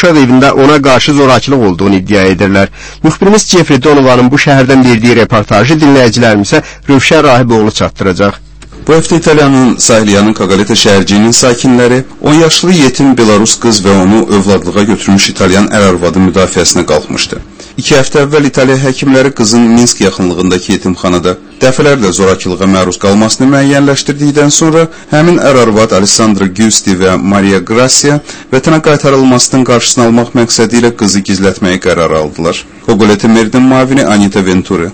uşaq evində ona qarşı zorakılıq olduğunu iddia edirlər. Müxbirimiz Jeffrey Donovanın bu şəhərdən verdiyi reportajı dinləyicilərimizə Rövşən Rahiboğlu çatdıracaq. Bu həftə İtaliyanın Sahiliyanın Kaqaleta şəhərciyinin sakinləri 10 yaşlı yetim Belarus qız və onu övladlığa götürmüş İtalyan ər-arvadı müdafiəsinə qalxmışdı. 2 həftə əvvəl İtaliya həkimləri qızın Minsk yaxınlığındakı yetimxanada dəfələrlə zorakılığa məruz qalmasını müəyyənləşdirdikdən sonra həmin ər-arvad Alessandro Giusti və Maria Grazia vətənə qaytarılmasının qarşısını almaq məqsədi ilə qızı gizlətməyə qərar aldılar. Kogolete Mer'in mavini Anita Venturi.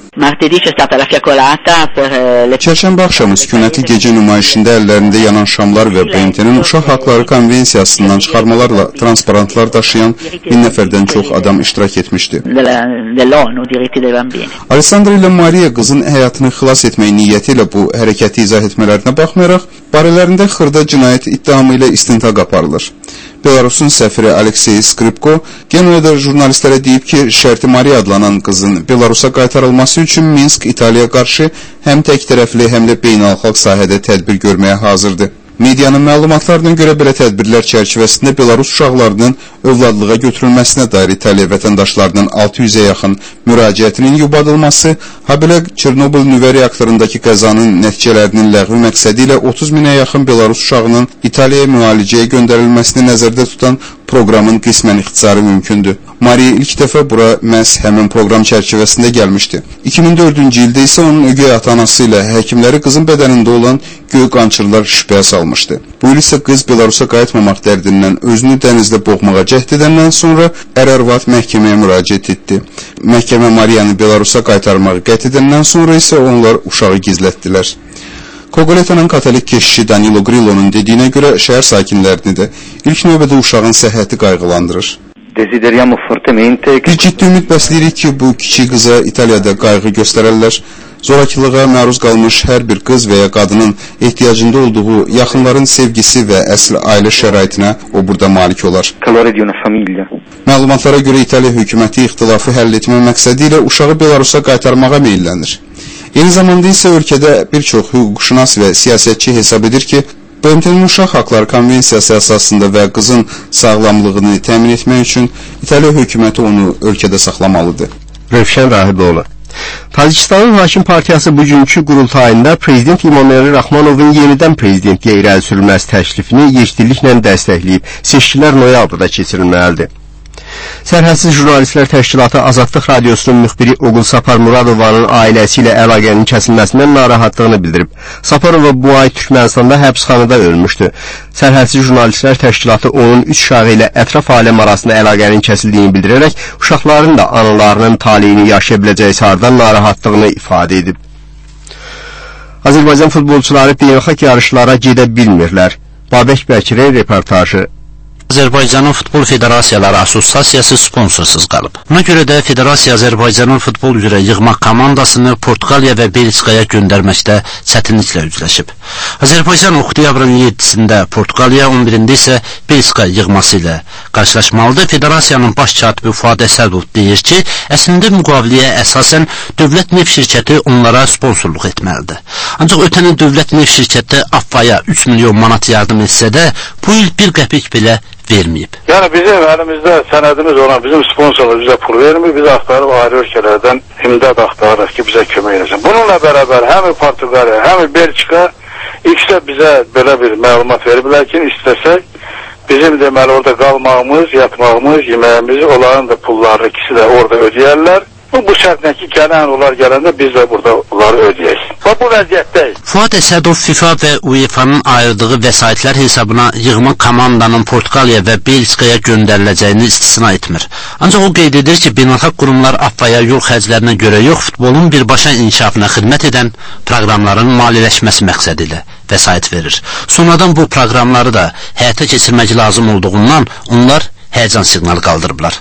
Çərşənbə axşamı sükünətli gecə nümayişində əllərində yanan şamlar və BMT-nin Uşaq Haqları Konvensiyasından çıxarmalarla transparantlar daşıyan 1000 nəfərdən çox adam iştirak etmişdi. Alessandro ilə Maria qızın həyatını xilas etmək niyyəti ilə bu hərəkəti izah etmələrinə baxmayaraq, barələrində xırda cinayət ittihamı ilə istintaq aparılır. Belarusun səfiri Aleksey Skripko Genoyada jurnalistlərə deyib ki, şərti Maria adlanan qızın Belarusa qaytarılması üçün Minsk İtaliyaya qarşı həm tək tərəfli, həm də beynəlxalq sahədə tədbir görməyə hazırdır. Medianın məlumatlarına görə belə tədbirlər çərçivəsində Belarus uşaqlarının övladlığa götürülməsinə dair İtaliya vətəndaşlarının 600-ə yaxın müraciətinin yubadılması, habelə Çernobıl nüvə reaktorundakı qəzanın nəticələrinin ləğvi məqsədi ilə 30 minə yaxın Belarus uşağının İtaliyaya müalicəyə göndərilməsini nəzərdə tutan proqramın qismən ixtisarı mümkündür. Maria ilk dəfə bura məhz həmin proqram çərçivəsində gəlmişdi. 2004-cü ildə isə onun ögey ata-anası ilə həkimləri qızın bədənində olan göy qançırlar şübhəyə salmışdı. Bu il isə qız Belarusa qayıtmamaq dərdindən özünü dənizdə boğmağa cəhd edəndən sonra ər-arvad məhkəməyə müraciət etdi. Məhkəmə Marianı Belarusa qaytarmağı qət edəndən sonra isə onlar uşağı gizlətdilər. Kogoleta'nın katolik keşişi Danilo Grillo'nun dediyinə görə şəhər sakinlərini də ilk növbədə uşağın səhhəti qayğılandırır. Biz ciddi ümid bəsləyirik ki, bu kiçik qıza İtaliyada qayğı göstərərlər. Zorakılığa məruz qalmış hər bir qız və ya qadının ehtiyacında olduğu yaxınların sevgisi və əsl ailə şəraitinə o burada malik olar. Məlumatlara görə İtaliya hökuməti ixtilafı həll etmə məqsədi ilə uşağı Belarusa qaytarmağa meyllənir. Eyni zamanda isə ölkədə bir çox hüquqşünas və siyasətçi hesab edir ki, BMT-nin Uşaq Haqları Konvensiyası əsasında və qızın sağlamlığını təmin etmək üçün İtaliya hökuməti onu ölkədə saxlamalıdır. Rövşən Rahiboğlu. Tacikistanın Hakim Partiyası bugünkü qurultayında Prezident İmomali Rahmanovun yenidən prezidentliyə irəli sürülməsi təklifini yekdilliklə dəstəkləyib. Seçkilər noyabrda keçirilməlidir. Sərhədsiz Jurnalistlər Təşkilatı Azadlıq Radiosunun müxbiri Oğul Sapar Muradovanın ailəsi ilə əlaqənin kəsilməsindən narahatlığını bildirib. Saparova bu ay Türkmənistanda həbsxanada ölmüşdü. Sərhədsiz Jurnalistlər Təşkilatı onun 3 uşağı ilə ətraf aləm arasında əlaqənin kəsildiyini bildirərək, uşaqların da analarının taleyini yaşaya biləcəyi sardan narahatlığını ifadə edib. Azərbaycan futbolçuları beynəlxalq yarışlara gedə bilmirlər. Babək Bəkirə reportajı. Azərbaycanın Futbol Federasiyaları Assosiasiyası sponsorsuz qalıb. Buna görə də Federasiya Azərbaycanın futbol üzrə yığma komandasını Portuqaliya və Belçikaya göndərməkdə çətinliklə üzləşib. Azərbaycan oktyabrın 7-sində Portuqaliya, 11-də isə Belçika yığması ilə qarşılaşmalıdır. Federasiyanın baş katibi Fuad Əsədov deyir ki, əslində müqaviləyə əsasən dövlət neft şirkəti onlara sponsorluq etməlidir. Ancaq ötən il dövlət neft şirkəti AFFA-ya 3 milyon manat yardım etsə də, bu il bir qəpik belə verməyib. Yəni bizim əlimizdə sənədimiz olan bizim sponsorlar bizə pul vermir, biz axtarıb ayrı ölkələrdən imdad axtarırıq ki, bizə kömək edəsin. Bununla bərabər həm Portuqaliya, həm Belçika ikisi bizə belə bir məlumat veriblər ki, istəsək bizim deməli orada qalmağımız, yatmağımız, yeməyimiz, onların da pullarını ikisi də orada ödəyərlər. Bu şərtlə ki, onlar gələndə biz də burada onları ödəyək. Bu vəziyyətdəyik. Fuad Əsədov FIFA və UEFA-nın ayırdığı vəsaitlər hesabına yığma komandanın Portuqaliya və Belçikaya göndəriləcəyini istisna etmir. Ancaq o qeyd edir ki, beynəlxalq qurumlar AFFA-ya yol xərclərinə görə yox, futbolun birbaşa inkişafına xidmət edən proqramların maliyyələşməsi məqsədi ilə vəsait verir. Sonradan bu proqramları da həyata keçirmək lazım olduğundan onlar həyəcan siqnalı qaldırıblar.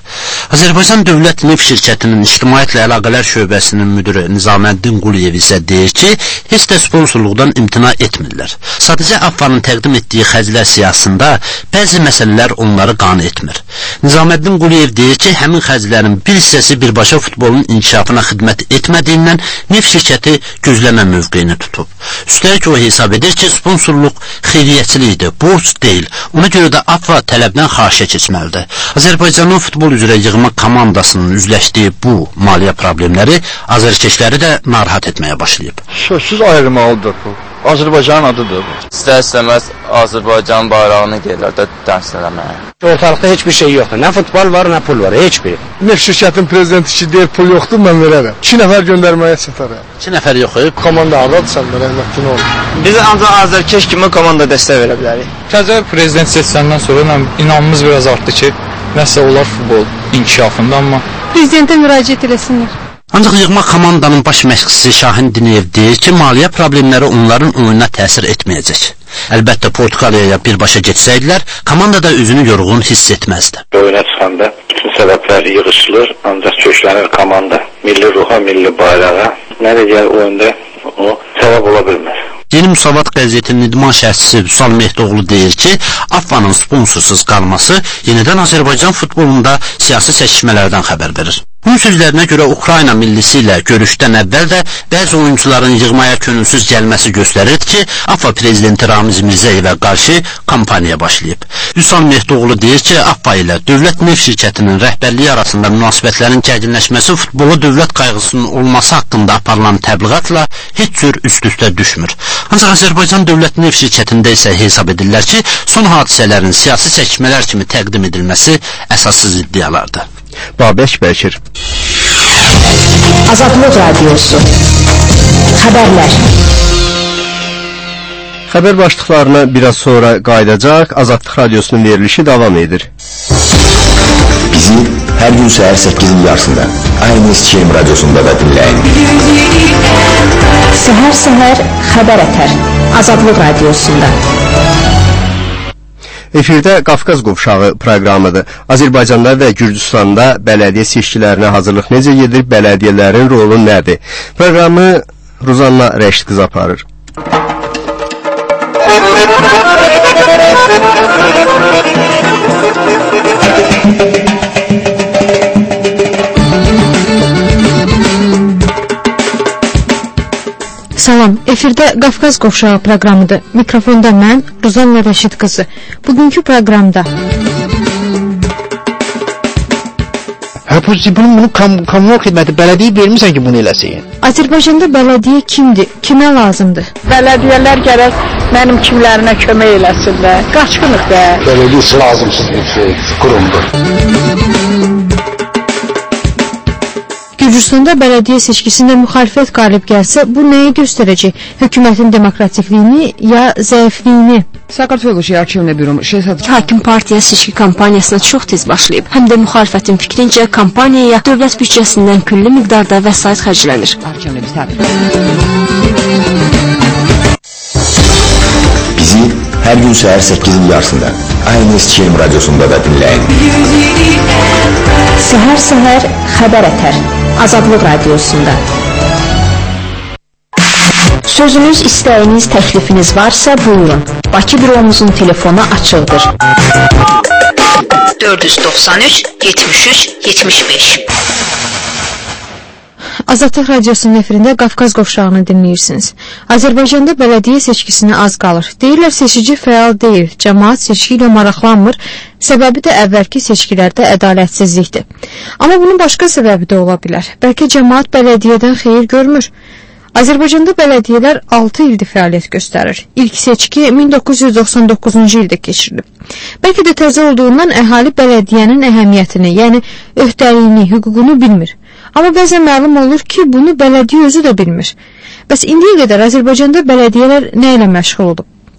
Azərbaycan Dövlət Neft Şirkətinin İctimaiyyətlə Əlaqələr Şöbəsinin müdiri Nizaməddin Quliyev isə deyir ki, heç də sponsorluqdan imtina etmirlər. Sadəcə AFFA-nın təqdim etdiyi xərclər siyasətində bəzi məsələlər onları qane etmir. Nizaməddin Quliyev deyir ki, həmin xərclərin bir hissəsi birbaşa futbolun inkişafına xidmət etmədiyindən neft şirkəti gözləmə mövqeyini tutub. Üstəlik o hesab edir ki, sponsorluq xeyriyyəçilikdir, borc deyil. Ona görə də AFFA tələbdən xahişə keçməlidir. Azərbaycanın futbol üzrə yığma komandasının üzləşdiyi bu maliyyə problemləri azərkeşləri də narahat etməyə başlayıb. Sözsüz ayrılmalıdır bu. Azərbaycanın adıdır bu. İstər-istəməz Azərbaycan bayrağını gəlirlər də təmsil eləməyə. Ortalıqda heç bir şey yoxdur. Nə futbol var, nə pul var, heç biri. Neft şirkətinin prezidenti ki, deyir pul yoxdur, mən verərəm. 2 nəfər göndərməyə çatarım. 2 nəfər yox. Komanda hardadır səndə, rəhmətli ol. Biz ancaq azərkeş kimi komanda dəstək verə bilərik. Təzə prezident seçiləndən sonra inamımız biraz artdı ki, nəsə olar futbol inkişafında, amma prezidentə müraciət eləsinlər. Ancaq yığma komandanın baş məşqçisi Şahin Diniyev deyir ki, maliyyə problemləri onların oyununa təsir etməyəcək. Əlbəttə, Portuqaliyaya birbaşa geçsəydilər, komanda da özünü yorğun hiss etməzdi. Oyuna çıxanda bütün səbəblər yığışılır, ancaq köklənir komanda. Milli ruha, milli bayrağa. Nə də gəl oyunda o səbəb ola bilməz. Yeni Müsavat qəzetinin idman şərhçisi Vüsal Mehdoğlu deyir ki, AFFA-nın sponsorsuz qalması yenidən Azərbaycan futbolunda siyasi çəkişmələrdən xəbər verir. Bunun sözlərinə görə Ukrayna millisi ilə görüşdən əvvəl də bəzi oyuncuların yığmaya könülsüz gəlməsi göstərir ki, AFFA prezidenti Ramiz Mirzəyevə qarşı kampaniya başlayıb. Vüsal Mehdoğlu deyir ki, AFFA ilə Dövlət Neft Şirkətinin rəhbərliyi arasında münasibətlərin gərginləşməsi futbola dövlət qayğısının olması haqqında aparılan təbliğatla heç cür üst-üstə düşmür. Ancaq Azərbaycan Dövlət Neft Şirkətində isə hesab edirlər ki, son hadisələrin siyasi çəkişmələr kimi təqdim edilməsi əsassız iddialardır. Babək Bəkir. Azadlıq Radiosu. Xəbərlər. Xəbər başlıqlarına biraz sonra qayıdacaq. Azadlıq Radiosunun verilişi davam edir. Bizi hər gün səhər 8-in yarısında aynı Eskişehir Radyosunda da dinləyin. Səhər xəbər ətər. Azadlıq Radiosunda. Efirdə Qafqaz Qovşağı proqramıdır. Azərbaycanda və Gürcüstanda bələdiyyə seçkilərinə hazırlıq necə gedir, bələdiyyələrin rolu nədir? Proqramı Ruzanna Rəşid qız aparır. Salam, efirdə Qafqaz Qovşağı proqramıdır. Mikrofonda mən, Ruzanna Rəşid qızı. Bugünkü proqramda Bunu kommunal xidməti bələdiyyə vermirsən ki, bunu eləsin. Azərbaycanda bələdiyyə kimdir? Kimə lazımdır? Bələdiyyələr gərək mənim kimlərinə kömək eləsinlər. Qaçqınıq da. Bələdiyyə lazımsız bir qurumdur. Gürcüstanda bələdiyyə seçkisində müxalifət qalib gəlsə, bu nəyi göstərəcək? Hökumətin demokratikliyini ya zəifliyini? Hakim partiya seçki kampaniyasına çox tez başlayıb. Həm də müxalifətin fikrincə kampaniyaya dövlət büdcəsindən külli miqdarda vəsait xərclənir. Bizi hər gün səhər 8-in yarısında aynı Eskişehir Radyosunda da dinləyin. Səhər xəbər ətər. Azadlıq Radiosunda. Sözünüz, istəyiniz, təklifiniz varsa buyurun. Bakı büromuzun telefonu açıqdır. 493 73 75. Azadlıq Radiosunun efirində Qafqaz Qovşağını dinləyirsiniz. Azərbaycanda bələdiyyə seçkisinə az qalır. Deyirlər, seçici fəal deyil, cəmaat seçki ilə maraqlanmır. Səbəbi də əvvəlki seçkilərdə ədalətsizlikdir. Amma bunun başqa səbəbi də ola bilər. Bəlkə cəmaat bələdiyyədən xeyir görmür. Azərbaycanda bələdiyyələr 6 ildir fəaliyyət göstərir. İlk seçki 1999-cu ildə keçirilib. Bəlkə də təzə olduğundan əhali bələdiyyənin əhəmiyyətini, yəni öhdəliyini, hüququnu bilmir. Amma bəzən məlum olur ki, bunu bələdiyyə özü də bilmir. Bəs indiyə qədər Azərbaycanda bələdiyyələr nə ilə məşğul olub?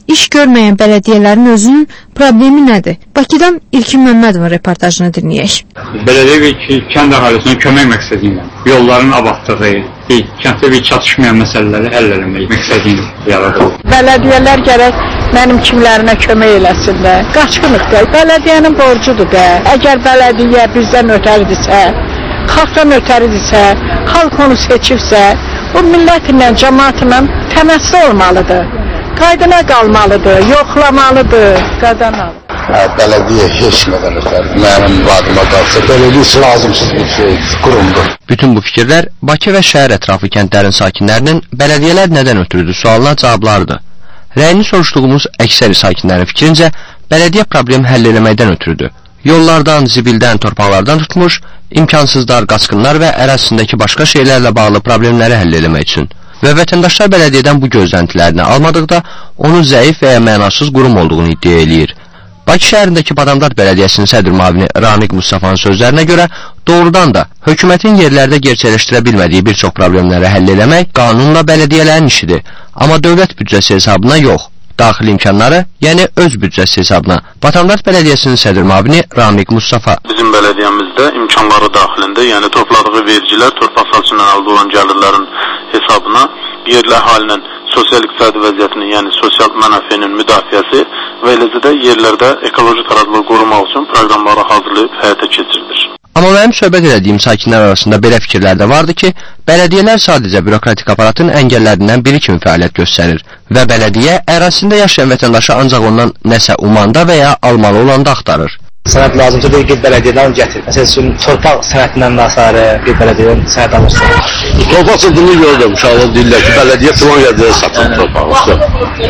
iş görməyən bələdiyyələrin özünün problemi nədir? Bakıdan İlkin Məmmədovun reportajını dinləyək. Bələdiyyə və kənd əhalisinə kömək məqsədi ilə yolların abadlığı, kənddə bir çatışmayan məsələləri həll eləmək məqsədi ilə yaradılır. Bələdiyyələr gərək mənim kimlərinə kömək eləsinlər. Qaçqınıq da, bələdiyyənin borcudur da. Əgər bələdiyyə bizdən ötəridirsə, xalqdan ötəridirsə, xalq onu seçibsə, o millətlə, cəmaatla təməssü olmalıdır. Qaydına qalmalıdır, yoxlamalıdır, qazanalıdır. Bələdiyyə heç qədər ötərir. Mənim vadıma qalsa, bələdiyyə lazımsız bir şeydir, qurumdur. Bütün bu fikirlər Bakı və şəhər ətrafı kəndlərin sakinlərinin bələdiyyələr nədən ötürüdür sualına cavablardır. Rəyini soruşduğumuz əksəri sakinlərin fikrincə, bələdiyyə problem həll eləməkdən ötürüdür. Yollardan, zibildən, torpaqlardan tutmuş, imkansızlar, qaçqınlar və ərazisindəki başqa şeylərlə bağlı problemləri həll eləmək üçün. Və vətəndaşlar bələdiyyədən bu gözləntilərini almadıqda, onun zəif və ya mənasız qurum olduğunu iddia eləyir. Bakı şəhərindəki Badamdar Bələdiyyəsinin sədr müavini Ramiq Mustafanın sözlərinə görə, doğrudan da hökumətin yerlərdə gerçələşdirə bilmədiyi bir çox problemləri həll eləmək qanunla bələdiyyələrin işidir, amma dövlət büdcəsi hesabına yox. Daxili imkanları, yəni öz büdcəsi hesabına. Badamdar Bələdiyyəsinin sədr müavini Ramiq Mustafa. Bizim bələdiyyəmizdə imkanları daxilində, yəni topladığı vergilər, torpaq sahəsindən əldə olan gəlirlərin hesabına yerli əhalinin sosial-iqtisadi vəziyyətinin, yəni sosial mənafenin müdafiəsi və eləcə də yerlərdə ekoloji tarazlığı qorumaq üçün proqramları hazırlayıb həyata keçirilir. Amma mənim söhbət edədiyim sakinlər arasında belə fikirlər də vardı ki, bələdiyyələr sadəcə bürokratik aparatın əngəllərindən biri kimi fəaliyyət göstərir və bələdiyyə ərazisində yaşayan vətəndaşı ancaq ondan nəsə umanda və ya almalı olanda axtarır. Sənət lazımsa deyil, ged bələdiyyədən gətir. Məsəl üçün, torpaq sənətindən nasarı, ged bələdiyyədən sənət alırsan. Torpaq sınıfını gördüm, uşaqlar deyirlər ki, bələdiyyə filan yerdə satın torpağımızda.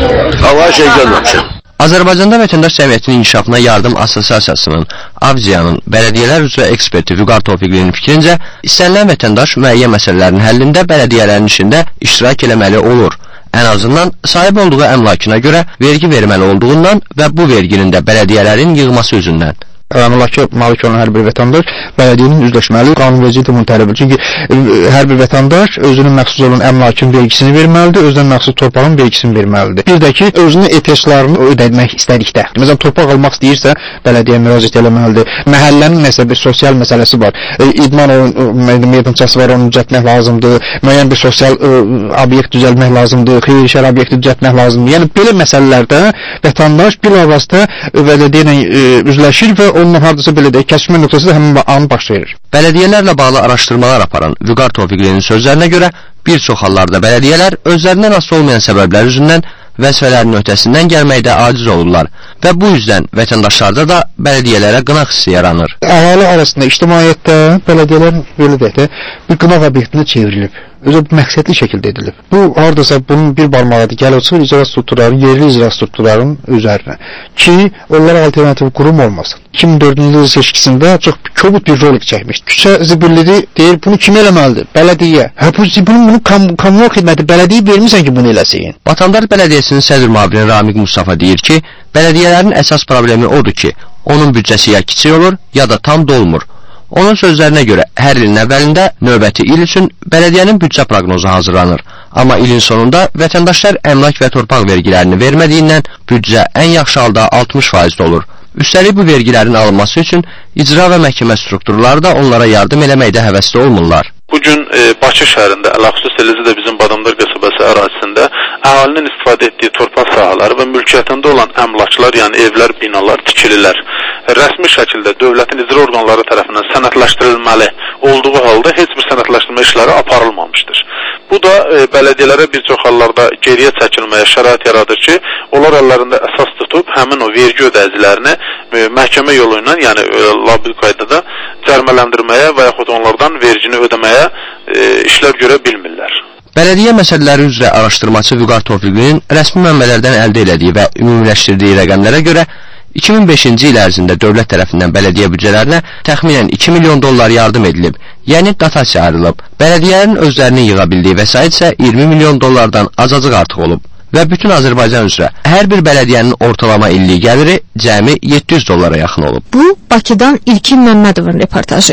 Hava şey görməmişim. Azərbaycanda Vətəndaş Cəmiyyətinin İnkişafına Yardım Assosiasiyasının, Avziyanın, bələdiyyələr üzrə eksperti Vüqar Tofiqlinin fikrincə, istənilən vətəndaş müəyyən məsələlərin həllində bələdiyyələrin işində iştirak eləməli olur. Ən azından sahib olduğu əmlakına görə vergi verməli olduğundan və bu verginin də bələdiyyələrin yığması üzündən. Əmlaka malik olan hər bir vətəndaş bələdiyyenin üzləşməli, qanunverici də bunu tələb edir. Çünki hər bir vətəndaş özünün məxsus olan əmlakın vergisini verməlidir, özünün məxsus torpağın vergisini verməlidir. Bir də ki, özünün ehtiyaclarını ödəmək istədikdə. Məsələn, torpaq almaq istəyirsə, bələdiyyəyə müraciət eləməlidir. Məhəllənin nəsə bir sosial məsələsi var. İdman meydançası var, onu düzəltmək lazımdır. Müəyyən bir sosial obyekt düzəltmək lazımdır, xeyirşər obyekti düzəltmək lazımdır. Yəni belə məsələlərdə vətəndaş bilavasitə bələdiyyə ilə üzləşir və onunla hardasa belə deyək, kəsmə nöqtəsi də həmin an baş verir. Bələdiyyələrlə bağlı araşdırmalar aparan Vüqar Tofiqlinin sözlərinə görə, bir çox hallarda bələdiyyələr özlərindən asılı olmayan səbəblər üzündən vəzifələrin öhdəsindən gəlməkdə aciz olurlar və bu yüzdən vətəndaşlarda da bələdiyyələrə qınaq hissi yaranır. Əhali arasında ictimaiyyətdə bələdiyyələrin belə deyək də bir qınaq obyektinə çevrilib. Özü məqsədli şəkildə edilib. Bu, haradasa bunun bir barmağıdır, gəlib çıxır icra strukturların, yerli icra strukturların üzərinə ki, onlara alternativ qurum olmasın. 2004-cü il seçkisində çox kobud bir rolik çəkmiş. Küçə zibilləri deyir, bunu kim eləməlidir? Bələdiyyə. Bunu kommunal xidməti bələdiyyə vermirsən ki, bunu eləsin. Badamdar Bələdiyyəsinin sədr müavini Ramiq Mustafa deyir ki, bələdiyyələrin əsas problemi odur ki, onun büdcəsi ya kiçik olur, ya da tam dolmur. Onun sözlərinə görə, hər ilin əvvəlində növbəti il üçün bələdiyyənin büdcə proqnozu hazırlanır. Amma ilin sonunda vətəndaşlar əmlak və torpaq vergilərini vermədiyindən büdcə ən yaxşı halda 60% olur. Üstəlik bu vergilərin alınması üçün icra və məhkəmə strukturları da onlara yardım eləməkdə həvəsli olmurlar. Bugün Bakı şəhərində, əlxüsus eləcə də bizim Badamdar qəsəbəsi ərazisində əhalinin istifadə etdiyi torpaq sahələri və mülkiyyətində olan əmlaklar, yəni evlər, binalar tikililər. Rəsmi şəkildə dövlətin icra orqanları tərəfindən sənədləşdirilməli olduğu halda heç bir sənədləşdirmə işləri aparılmamışdır. Bu da bələdiyyələrə bir çox hallarda geriyə çəkilməyə şərait yaradır ki, onlar əllərində əsas tutub həmin o vergi ödəyicilərini məhkəmə yolu ilə, yəni labil qaydada cərimələndirməyə və yaxud onlardan vergini ödəməyə işlər görə bilmirlər. Bələdiyyə məsələləri üzrə araşdırmacı Vüqar Tofiqlinin rəsmi mənbələrdən əldə elədiyi və ümumiləşdirdiyi rəqəmlərə görə 2005-ci il ərzində dövlət tərəfindən bələdiyyə büdcələrinə təxminən 2 milyon dollar yardım edilib, yəni dotasiya ayrılıb. Bələdiyyələrin özlərinin yığa bildiyi vəsait isə 20 milyon dollardan azacıq artıq olub və bütün Azərbaycan üzrə hər bir bələdiyyənin ortalama illik gəliri cəmi 700 dollara yaxın olub. Bu, Bakıdan İlkin Məmmədovun reportajı idi.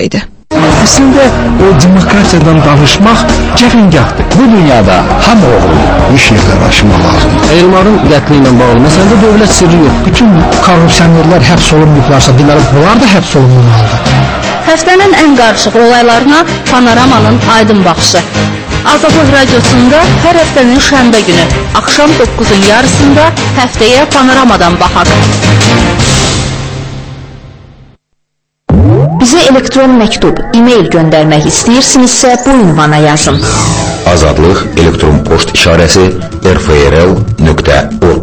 Əslində o demokratiyadan danışmaq cəfəngahdır. Bu dünyada hamı oğlu bir şeylər aşmaq lazımdır. Elmarın qətli ilə bağlı məsələdə dövlət sirri yox. Bütün korrupsionerlər həbs olunmuşlarsa, deməli bunlar da həbs olunmalıdır. Həftənin ən qarışıq olaylarına Panoramanın aydın baxışı. Azadlıq Radiosunda hər həftənin şənbə günü axşam 9-un yarısında həftəyə Panoramadan baxaq. Bizə elektron məktub, e-mail göndərmək istəyirsinizsə bu ünvana yazın. Azadlıq elektron poçt işarəsi rfrl.org.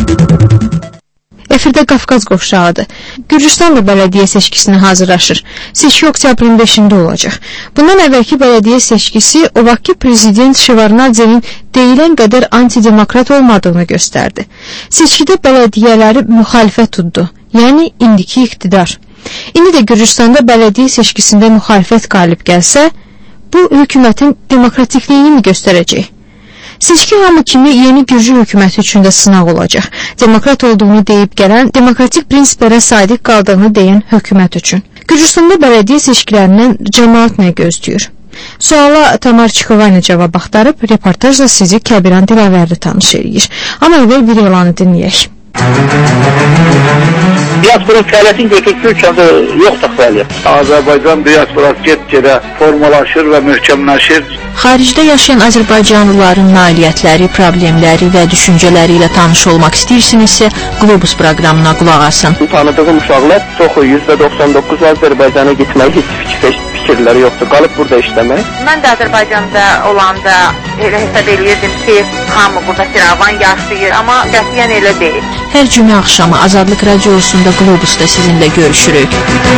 Efirdə Qafqaz qovşağıdır. Gürcüstan da bələdiyyə seçkisinə hazırlaşır. Seçki oktyabrın 5-də olacaq. Bundan əvvəlki bələdiyyə seçkisi o vaxtki prezident Şevarnadzenin deyilən qədər antidemokrat olmadığını göstərdi. Seçkidə bələdiyyələri müxalifət tutdu, yəni indiki iqtidar. İndi də Gürcüstanda bələdiyyə seçkisində müxalifət qalib gəlsə, bu hökumətin demokratikliyini göstərəcək. Seçki hamı kimi yeni Gürcü hökuməti üçün də sınaq olacaq. Demokrat olduğunu deyib gələn, demokratik prinsiplərə sadiq qaldığını deyən hökumət üçün. Gürcüstanda bələdiyyə seçkilərindən cəmaat nə gözləyir? Suala Tamar Çikovayna cavab axtarıb, reportajla sizi Kəbiran Dilavərli tanış eləyir. Amma əvvəl bir elanı dinləyək. Diasporun fəaliyyətini götürdüyü ölkədə yoxdur fəaliyyət. Azərbaycan diasporası get-gedə formalaşır və möhkəmləşir. Xaricdə yaşayan Azərbaycanlıların nailiyyətləri, problemləri və düşüncələri ilə tanış olmaq istəyirsinizsə, Globus proqramına qulaq asın. Tanıdığım uşaqlar çoxu %99 Azərbaycana getməyi heç fikirləri yoxdur. Qalıb burada işləmək. Mən də Azərbaycanda olanda elə hesab eləyirdim ki, hamı burada firavan yaşayır, amma qətiyyən elə deyil. Hər cümə axşamı Azadlıq Radiosunda Globusda sizinlə görüşürük.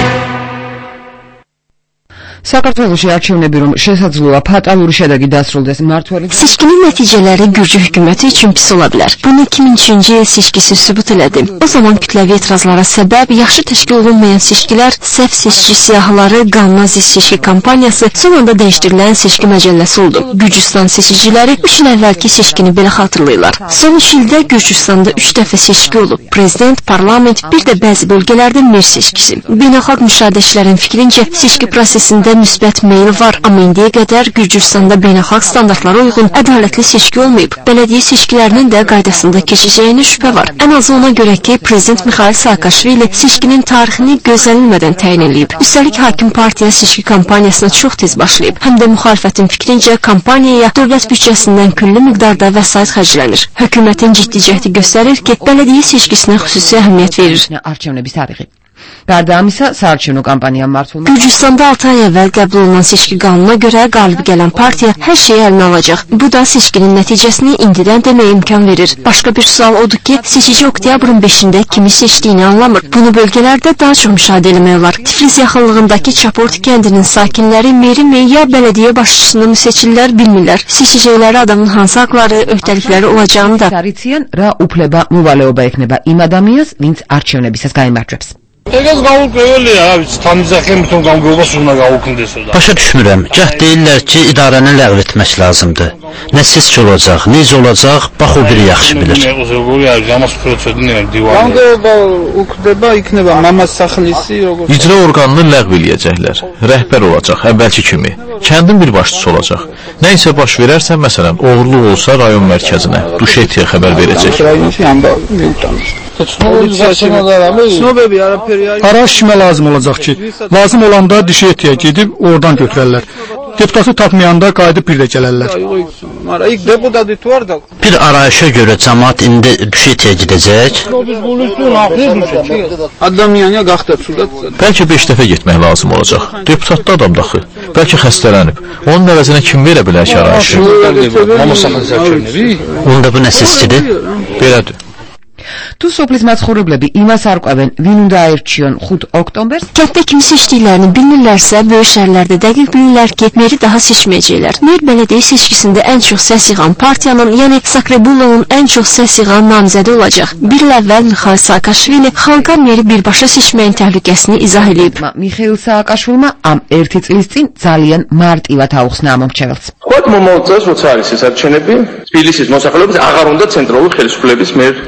საქართველოში არჩევნები რომ შესაძლოა ფატალური შედეგი დასრულდეს მმართველი Seçkinin nəticələri Gürcü hökuməti üçün pis ola bilər. Bunu 2003-cü il seçkisi sübut elədi. O zaman kütləvi etirazlara səbəb yaxşı təşkil olunmayan seçkilər, səhv seçki siyahıları, qanunnaziz seçki kampaniyası, sonunda dəyişdirilən seçki məcəlləsi oldu. Gürcüstan seçiciləri 3 il əvvəlki seçkini belə xatırlayırlar. Son 3 ildə Gürcüstanda 3 dəfə seçki olub. Prezident, parlament, bir də bəzi bölgələrdə mer seçkisi. Beynəlxalq müşahidəçilərin fikrincə seçki prosesində müsbət meyil var, amma indiyə qədər Gürcüstanda beynəlxalq standartlara uyğun ədalətli seçki olmayıb. Bələdiyyə seçkilərinin də qaydasında keçəcəyinə şübhə var. Ən azı ona görə ki, Prezident Mikhail Saakashvili seçkinin tarixini gözlənilmədən təyin edib. Üstəlik hakim partiya seçki kampaniyasına çox tez başlayıb. Həm də müxalifətin fikrincə kampaniyaya dövlət büdcəsindən külli miqdarda vəsait xərclənir. Hökumətin ciddi cəhdi göstərir ki, bələdiyyə seçkisinə xüsusi əhəmiyyət verir. Gürcüstanda 6 ay əvvəl qəbul olunan seçki qanununa görə qalib gələn partiya hər şeyi əlinə alacaq. Bu da seçkinin nəticəsini indidən deməyə imkan verir. Başqa bir sual odur ki, seçici oktyabrın 5-də kimi seçdiyini anlamır. Bunu bölgələrdə daha çox müşahidə eləmək olar. Tiflis yaxınlığındakı Çaport kəndinin sakinləri meri ya bələdiyyə başçısını mı seçirlər bilmirlər. Seçəcəkləri adamın hansı haqları, öhdəlikləri olacağını da. Egaz qavul qoyurlar ya, tanıyacaqın bütün qavulda suyuna qavul desə. Başa düşmürəm. Gah deyirlər ki, idarəni ləğv etmək lazımdır. Nə seçki olacaq, necə olacaq, bax o biri yaxşı bilir. İcra orqanını ləğv eləyəcəklər. Rəhbər olacaq, əvvəlki kimi. Kəndin bir başçısı olacaq. Nə isə baş verərsə, məsələn, oğurluq olsa rayon mərkəzinə, Duşetiyə xəbər verəcək. Araş kimə lazım olacaq ki? Lazım olanda Duşetiyə gedib oradan götürərlər. Deputatı tapmayanda qayıdıb bir də gələrlər. Bir arayışa görə cəmaat indi Duşetiyə gedəcək. Bəlkə 5 dəfə getmək lazım olacaq. Deputatda adam daxı. Bəlkə xəstələnib. Onun əvəzinə kim verə bilər ki arayışı? Onda bu nə seçkidir? Belədir. Tu soplis məcxurubləbi imaz arqavən vin უნდა ayrçiyon 5 oktober. Kənddə kimi seçdiklərini bilmirlərsə, böyük şəhərlərdə dəqiq bilirlər ki, meri daha seçməyəcəklər. Mer bələdiyyə seçkisində ən çox səs yığan partiyanın, yəni Sakrebulovun ən çox səs yığan namizədi olacaq. Bir il əvvəl Mikhail Saakashvili xalqa meri birbaşa seçməyin təhlükəsini izah edib. Mikhail Saakashvilma am 1 წლის წინ ძალიან მარტივად აუხსნა ამ მრჩეველს. ხოთ მომავალ როცა არის ეს არჩევნები, თბილისის მოსახლეობის აღარ უნდა ცენტრალური ხელისუფლების მიერ. Tutaq ki,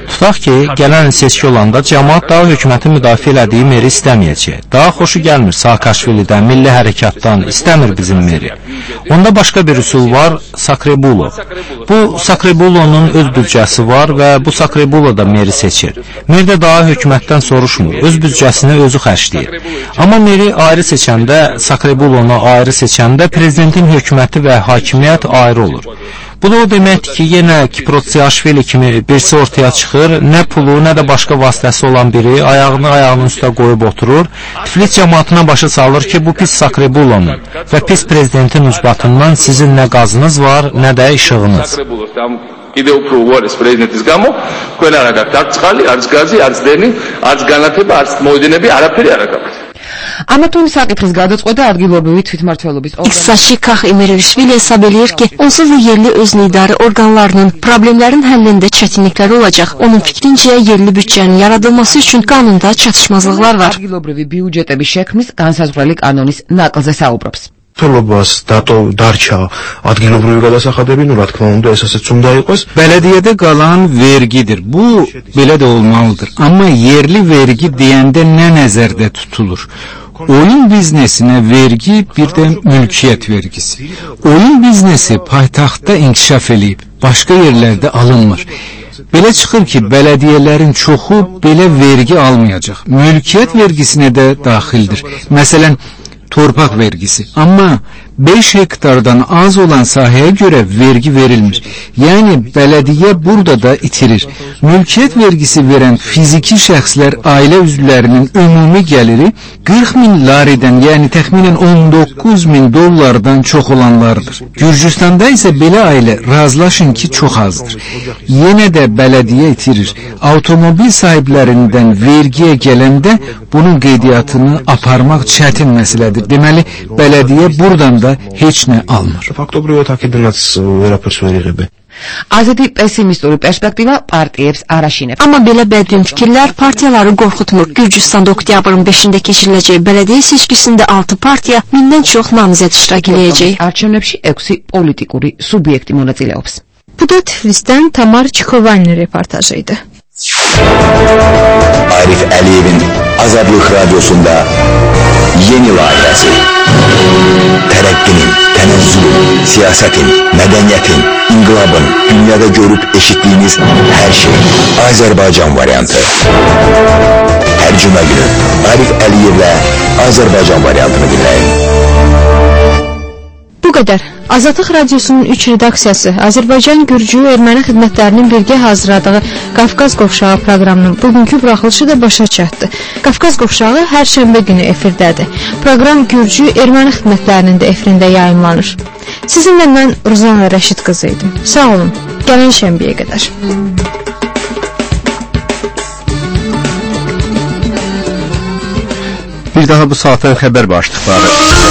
ki, gələn seçki olanda cəmaət daha hökumətin müdafiə elədiyi meri istəməyəcək. Daha xoşu gəlmir Saakashvilidən, Milli Hərəkatdan, istəmir bizim meri. Onda başqa bir üsul var, Sakrebulo. Bu Sakrebulonun öz büdcəsi var və bu Sakrebulo da meri seçir. Mer də daha hökumətdən soruşmur, öz büdcəsini özü xərcləyir. Amma meri ayrı seçəndə, Sakrebulonu ayrı seçəndə prezidentin hökuməti və hakimiyyət ayrı olur. Bu da o deməkdir ki, yenə Kiprotsiashvili kimi birisi ortaya çıxır, nə pulu, nə də başqa vasitəsi olan biri ayağını ayağının üstə qoyub oturur, Tiflis cəmaatına başa salır ki, bu pis Sakrebulonun və pis prezidentin ucbatından sizin nə qazınız var, nə də işığınız. კიდევ უფრო უარეს პრეზიდენტის გამო თქვენ არ აგაქვთ არც წყალი, არც გაზი, არც დენი, არც განათება, არც მოედნები, არაფერი არ აგაქვთ. Ama tüm sakıpız gadocqoda adgilorbüvi tütmartvelobis. İqtisadçı Kax Emirishvili hesab eləyir ki, onsuz da yerli özünü idarə orqanlarının problemlərin həllində çətinlikləri olacaq. Onun fikrincə yerli büdcənin yaradılması üçün qanunda çatışmazlıqlar var. Adgilorbüvi büdcətəbi şəkmis qansazღვრელი კანონის ნაკლზე საუბრობს. თელობას დარჩა ადგილობრივი გადასახადები, რა თქმა უნდა, esaset უნდა იყოს. Belediyede qalan vergidir. Bu belə də olmalıdır. Amma yerli vergi deyəndə nə nəzərdə tutulur? Oyun biznesinə vergi bir də mülkiyyət vergisi. Oyun biznesi paytaxtda inkişaf eləyib, başqa yerlərdə alınmır. Belə çıxır ki, bələdiyyələrin çoxu belə vergi almayacaq. Mülkiyyət vergisinə də daxildir. Məsələn, torpaq vergisi. Amma 5 hektardan az olan sahəyə görə vergi verilmir. Yəni, bələdiyyə burada da itirir. Mülkiyyət vergisi verən fiziki şəxslər ailə üzvlərinin ümumi gəliri 40 min laridən, yəni təxminən 19 min dollardan çox olanlardır. Gürcüstanda isə belə ailə razılaşın ki, çox azdır. Yenə də bələdiyyə itirir. Avtomobil sahiblərindən vergiyə gələndə bunun qeydiyyatını aparmaq çətin məsələdir. Deməli, bələdiyyə buradan da heç nə almır. Faktobრივად აქედანაც ვერაფერს ვერ იღებენ. Azədi pessimistური perspektiva partiyəbs araşinəb. Amma belə bədbin fikirlər partiyaları qorxutmur. Gürcüstanda oktyabrın 5-də keçiriləcək bələdiyyə seçkisində 6 partiya 1000-dən çox namizəd iştirak edəcək. Arşivləşi 6 politiquri subyekti მონაწილეობს. Bu da Tiflisdən Tamar Çikovanın reportajı idi. Arif Əliyevin Azadlıq Radyosunda yeni layihəsi. Tərəqqinin, tənəzzülün, siyasətin, mədəniyyətin, inqilabın, dünyada görüb eşitdiyiniz hər şey. Azərbaycan variantı. Hər cümə günü Arif Əliyevlə Azərbaycan variantını dinləyin. Bu qədər. Azadlıq Radyosunun 3 redaksiyası Azərbaycan Gürcü erməni xidmətlərinin birgə hazırladığı Qafqaz Qovşağı proqramının bugünkü buraxılışı da başa çatdı. Qafqaz Qovşağı hər şənbə günü efirdədir. Proqram Gürcü erməni xidmətlərinin də efirində yayımlanır. Sizinlə mən Ruzana Rəşid qızı idim. Sağ olun. Gələn şənbəyə qədər. Bir daha bu saatın xəbər başlıqları.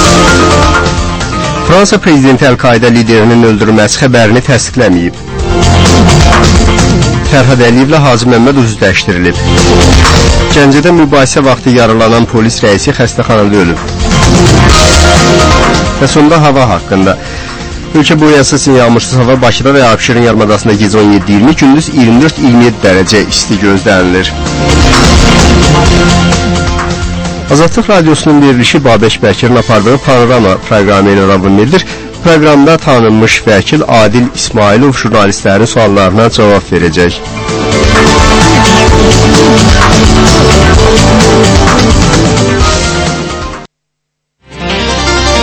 Fransa prezidenti Əl-Qaidə liderinin öldürülməsi xəbərini təsdiqləməyib. Fərhad Əliyevlə Hacı Məmməd üzləşdirilib. Gəncədə mübahisə vaxtı yaralanan polis rəisi xəstəxanada ölüb. Və sonda hava haqqında. Ölkə boyu əsasən yağmursuz hava, Bakıda və Abşeron yarımadasında gecə 17-20, gündüz 24-27 dərəcə isti gözlənilir. Azadlıq Radyosunun verilişi Babək Bəkirin apardığı Panorama proqramı ilə davam edir. Proqramda tanınmış vəkil Adil İsmailov jurnalistlərin suallarına cavab verəcək.